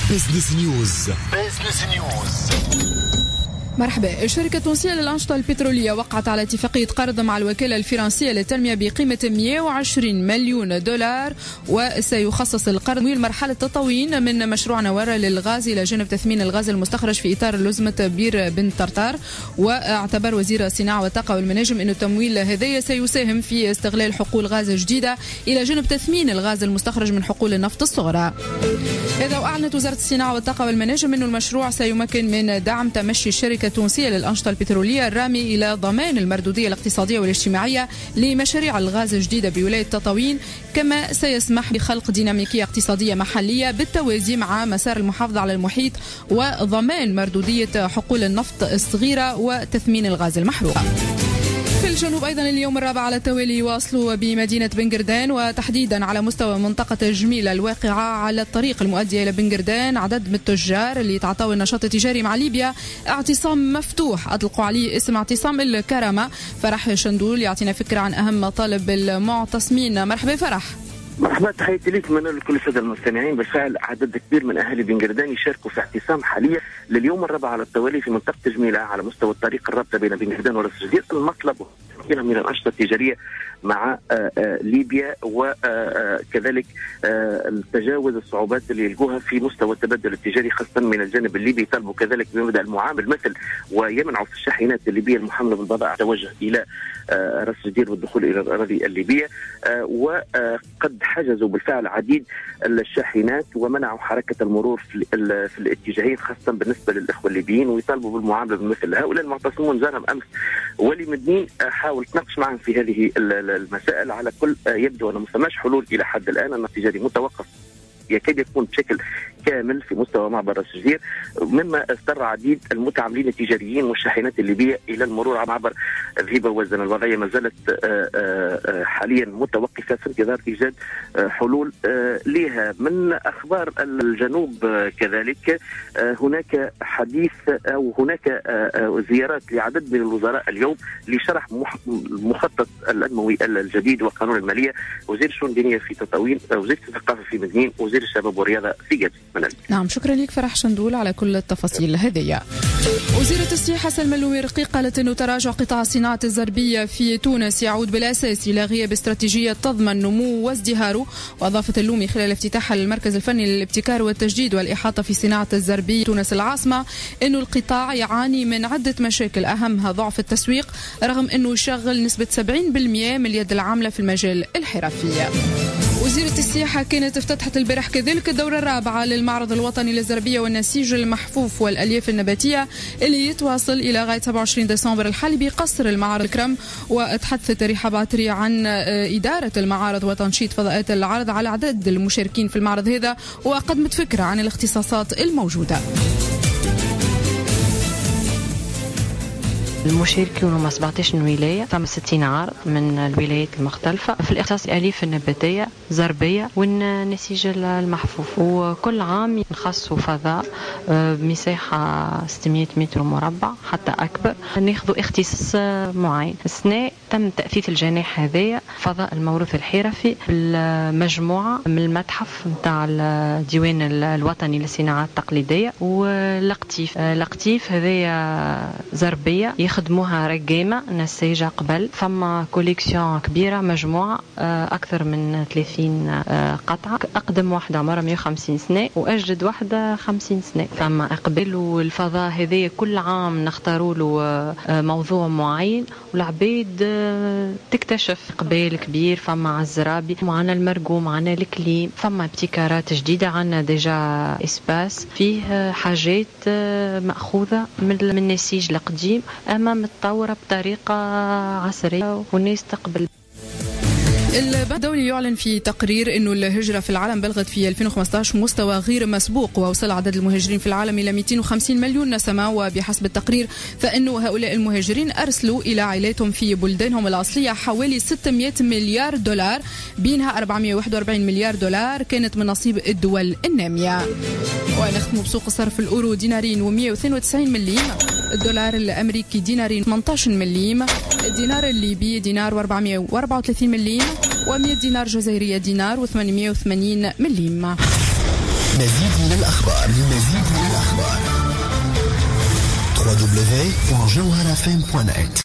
بزنس نيوز. مرحبا. الشركة التونسية للأنشطة البترولية وقعت على اتفاقية قرض مع الوكالة الفرنسية للتنمية بقيمة 120 مليون دولار، وسيخصص القرض مرحلة تطوين من مشروع نوار للغاز إلى جانب تثمين الغاز المستخرج في إطار لزمة بير بن طرطار. واعتبر وزير الصناعة والطاقة والمناجم أن التمويل هذا سيساهم في استغلال حقول غاز جديدة إلى جانب تثمين الغاز المستخرج من حقول النفط الصغرى. إذا أعلنت وزارة الصناعة والطاقة والمناجم أن المشروع سيمكن من دعم تمشي الشركة التونسية للأنشطة البترولية الرامي إلى ضمان المردودية الاقتصادية والاجتماعية لمشاريع الغاز الجديدة بولاية تطاوين، كما سيسمح بخلق ديناميكية اقتصادية محلية بالتوازي مع مسار المحافظة على المحيط وضمان مردودية حقول النفط الصغيرة وتثمين الغاز المحروق. في الجنوب أيضا اليوم الرابع على التوالي يواصلوا بمدينة بنقردان، وتحديدا على مستوى منطقة الجميلة الواقعة على الطريق المؤدي إلى بنقردان عدد من التجار اللي يتعاطوا النشاط التجاري مع ليبيا اعتصام مفتوح أطلقوا عليه اسم اعتصام الكرامة. فرح شندول يعطينا فكرة عن أهم مطالب المعتصمين. مرحبا فرح. مرحبا، تحياتي ليك من لكل الساده المستمعين. بالفعل عدد كبير من اهالي بنقردان يشاركوا في اعتصام حاليا لليوم الرابع على التوالي في منطقه جميله على مستوى الطريق الرابطه بين بنقردان وراس الجزيره. المطلب من الأنشطة التجارية مع ليبيا، وكذلك تجاوز الصعوبات اللي يلقوها في مستوى التبادل التجاري خاصة من الجانب الليبي. طلبوا كذلك بمبدأ المعامل مثل ويمنعوا في الشاحنات الليبية المحملة بالبضائع توجه إلى راس الجزيرة والدخول إلى الأراضي الليبية، وقد حجزوا بالفعل عديد الشاحنات ومنعوا حركة المرور في الاتجاهين خاصة بالنسبة للإخوة الليبيين، ويطالبوا بالمعاملة بمثل هؤلاء المعتصمون. زارهم أمس ولي مدنين، حاول تناقش معهم في هذه المسائل. على كل يبدو أن ما فماش حلول إلى حد الآن، أن التجاري متوقف يكاد يكون بشكل كامل في مستوى معبر راس الجزيرة، مما اضطر عديد المتعاملين التجاريين والشاحنات الليبية إلى المرور على معبر ذهيبة ووزن. الوضعية ما زالت حاليا متوقفة في انتظار إيجاد حلول لها. من أخبار الجنوب كذلك هناك حديث أو هناك زيارات لعدد من الوزراء اليوم لشرح مخطط الأنموي الجديد وقانون المالية. وزير الشؤون الدينية في تطاوين، وزير الثقافة في مدنين، وزير الشباب والرياضة في جد. نعم، شكرا لك فرح شندول على كل التفاصيل هذه. وزيرة السياحة سلمى الورقي قالت أنه تراجع قطاع الصناعة الزربية في تونس يعود بالأساس إلى غياب استراتيجية تضمن نمو وازدهاره. وأضافت اللومي خلال افتتاح المركز الفني للابتكار والتجديد والإحاطة في صناعة الزربية تونس العاصمة أنه القطاع يعاني من عدة مشاكل أهمها ضعف التسويق، رغم أنه يشغل نسبة 70% من اليد العاملة في المجال الحرفي. وزيرة السياحة كانت افتتحت البارح كذلك الدورة الرابعة للمعرض الوطني للزربية والنسيج المحفوف والألياف النباتية اللي يتواصل إلى غاية 27 ديسمبر الحالي بقصر المعرض الكرم. وتحدثت ريحة باطري عن إدارة المعارض وتنشيط فضاءات العرض على عدد المشاركين في المعرض هذا، وقدمت فكرة عن الاختصاصات الموجودة. المشاركين هم 17 ولاية، ثم 60 عارض من الولايات المختلفة في الاختصاص الأليف النباتية زربية والنسيج المحفوف. وكل عام نخصصوا فضاء بمساحة 600 متر مربع حتى أكبر، ناخذوا اختصاص معين. السنة تم تأثيث الجناح هذايا فضاء الموروث الحرفي بالمجموعة من المتحف متاع الديوان الوطني للصناعات التقليدية والقطيف هذايا زربية يخدموها رقامة نسيجة قبل. ثم كوليكسيون كبيرة مجموعة أكثر من 30 قطعة، أقدم واحدة عمرها 150 سنة وأجدد واحدة 50 سنة. ثم أقبل والفضاء هذه كل عام نختاروا له موضوع معين والعبيد تكتشف قبال كبير. فما الزرابي، معنا المرقوم، معنا الكليم، فما ابتكارات جديدة. عنا ديجا إسباس فيه حاجات مأخوذة من النسيج القديم أما متطورة بطريقة عصرية والناس تقبل. البنك الدولي يعلن في تقرير أنه الهجرة في العالم بلغت في 2015 مستوى غير مسبوق، ووصل عدد المهاجرين في العالم إلى 250 مليون نسمة. وبحسب التقرير فإنه هؤلاء المهاجرين أرسلوا إلى عائلاتهم في بلدانهم الأصلية حوالي 600 مليار دولار، بينها 441 مليار دولار كانت من نصيب الدول النامية. ونختم بسوق الصرف. الأورو دينارين و192 مليم، الدولار الأمريكي دينارين 18 مليم، الدينار الليبي دينار و434 مليم، و100 دينار جزائرية دينار و880 مليم. مزيد من الأخبار www.jawharafm.net